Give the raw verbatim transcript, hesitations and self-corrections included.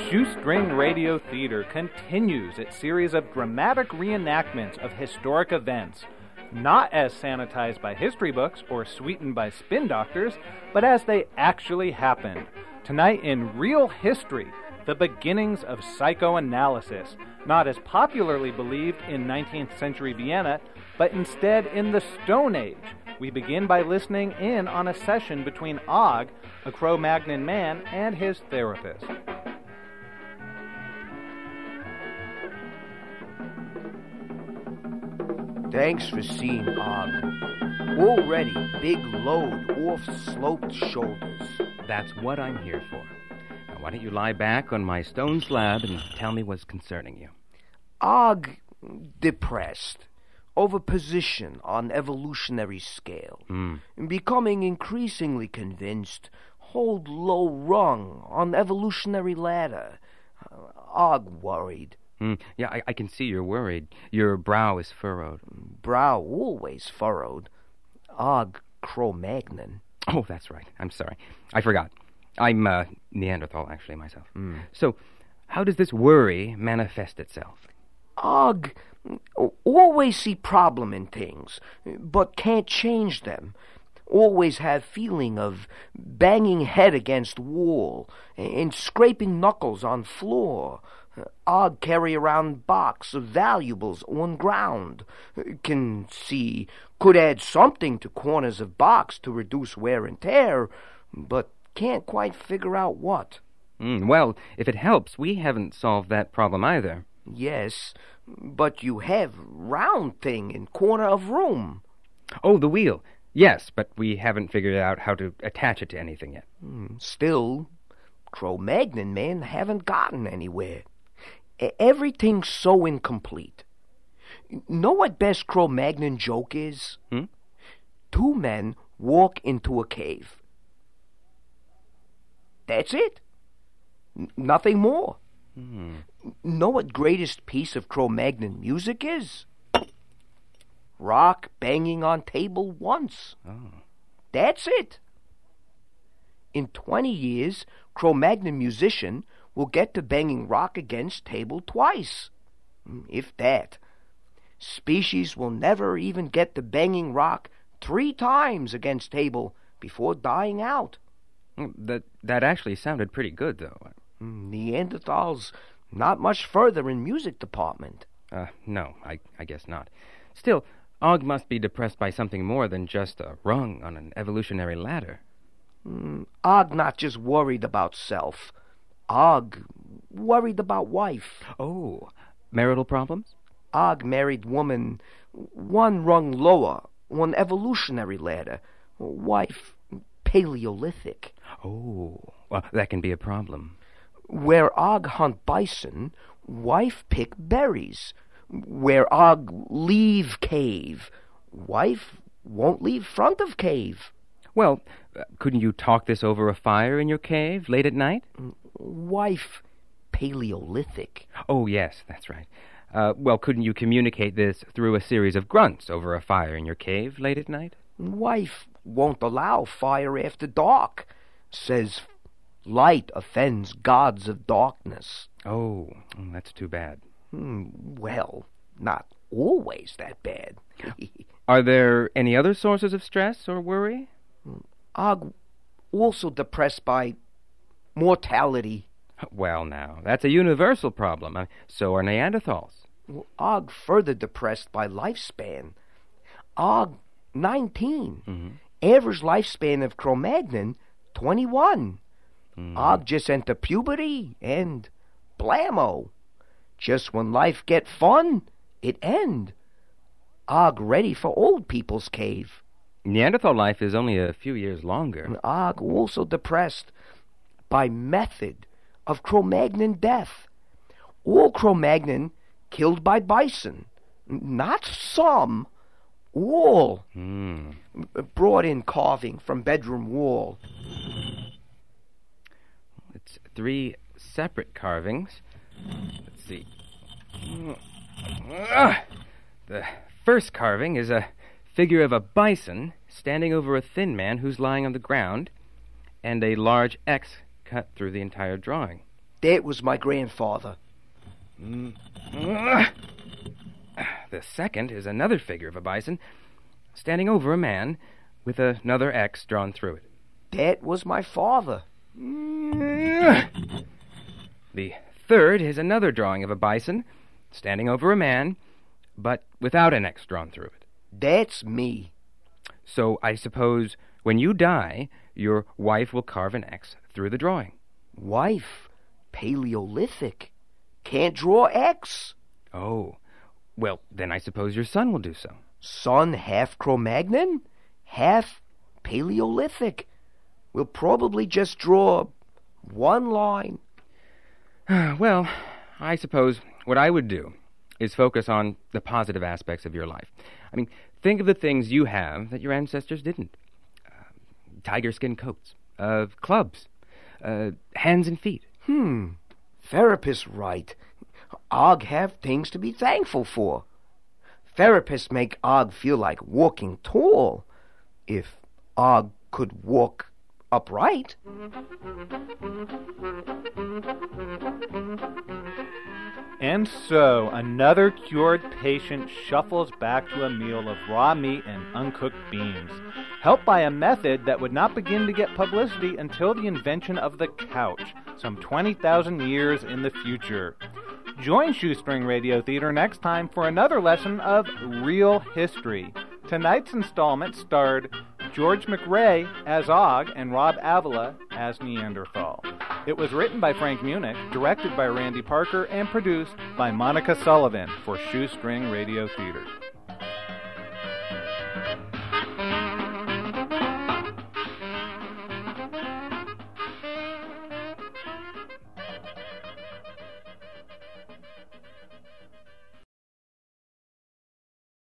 Shoestring Radio Theater continues its series of dramatic reenactments of historic events, not as sanitized by history books or sweetened by spin doctors, but as they actually happened. Tonight in Real History, the beginnings of psychoanalysis, not as popularly believed in nineteenth century Vienna, but instead in the Stone Age. We begin by listening in on a session between Og, a Cro-Magnon man, and his therapist. Thanks for seeing Og. Already big load off sloped shoulders. That's what I'm here for. Now, why don't you lie back on my stone slab and tell me what's concerning you? Og depressed. Over position on evolutionary scale. Mm. Becoming increasingly convinced. Hold low rung on evolutionary ladder. Uh, Og worried. Mm. Yeah, I, I can see you're worried. Your brow is furrowed. Brow always furrowed. Og Cro-Magnon. Oh, that's right. I'm sorry. I forgot. I'm uh, Neanderthal, actually, myself. Mm. So, how does this worry manifest itself? Og always see problem in things, but can't change them. Always have feeling of banging head against wall and scraping knuckles on floor. Og carry around box of valuables on ground. Can see could add something to corners of box to reduce wear and tear, but can't quite figure out what. Mm, well, if it helps, we haven't solved that problem either. Yes, but you have round thing in corner of room. Oh, the wheel. Yes, but we haven't figured out how to attach it to anything yet. Still, Cro-Magnon men haven't gotten anywhere. E- Everything's so incomplete. Know what best Cro-Magnon joke is? Hmm? Two men walk into a cave. That's it. N- nothing more. Hmm. Know what greatest piece of Cro-Magnon music is? Rock banging on table once. Oh. That's it. In twenty years, Cro-Magnon musician will get to banging rock against table twice. If that. Species will never even get to banging rock three times against table before dying out. That, that actually sounded pretty good, though. Neanderthals not much further in music department. Uh, no, I, I guess not. Still, Og must be depressed by something more than just a rung on an evolutionary ladder. Mm, Og not just worried about self. Og worried about wife. Oh, marital problems? Og married woman one rung lower on evolutionary ladder. Wife Paleolithic. Oh, well, that can be a problem. Where Og hunt bison, wife pick berries. Where Og leave cave, wife won't leave front of cave. Well, uh, couldn't you talk this over a fire in your cave late at night? Wife Paleolithic. Oh, yes, that's right. Uh, well, couldn't you communicate this through a series of grunts over a fire in your cave late at night? Wife won't allow fire after dark. Says light offends gods of darkness. Oh, that's too bad. Hmm, well, not always that bad. Are there any other sources of stress or worry? Og also depressed by mortality. Well, now, that's a universal problem. Uh, so are Neanderthals. Og further depressed by lifespan. Og nineteen. Mm-hmm. Average lifespan of Cro-Magnon, twenty-one. Mm. Og just enter puberty and blammo. Just when life get fun, it end. Og ready for old people's cave. Neanderthal life is only a few years longer. And Og also depressed by method of Cro-Magnon death. All Cro-Magnon killed by bison. Not some. All. Mm. Brought in carving from bedroom wall. It's three separate carvings. Let's see. Ah! The first carving is a figure of a bison standing over a thin man who's lying on the ground, and a large X cut through the entire drawing. That was my grandfather. Mm. The second is another figure of a bison, standing over a man with another X drawn through it. That was my father. The third is another drawing of a bison, standing over a man, but without an X drawn through it. That's me. So I suppose when you die, your wife will carve an X through the drawing. Wife? Paleolithic. Can't draw X. Oh, well, then I suppose your son will do so. Son half Cro-Magnon, half Paleolithic. We'll probably just draw one line. Well, I suppose what I would do is focus on the positive aspects of your life. I mean, think of the things you have that your ancestors didn't. Uh, tiger skin coats, uh, clubs, uh, hands and feet. Hmm. Therapists right. Og have things to be thankful for. Therapists make Og feel like walking tall. If Og could walk upright. And so, another cured patient shuffles back to a meal of raw meat and uncooked beans, helped by a method that would not begin to get publicity until the invention of the couch, some twenty thousand years in the future. Join Shoestring Radio Theater next time for another lesson of real history. Tonight's installment starred George McRae as Og and Rob Avila as Neanderthal. It was written by Frank Munich, directed by Randy Parker, and produced by Monica Sullivan for Shoestring Radio Theater.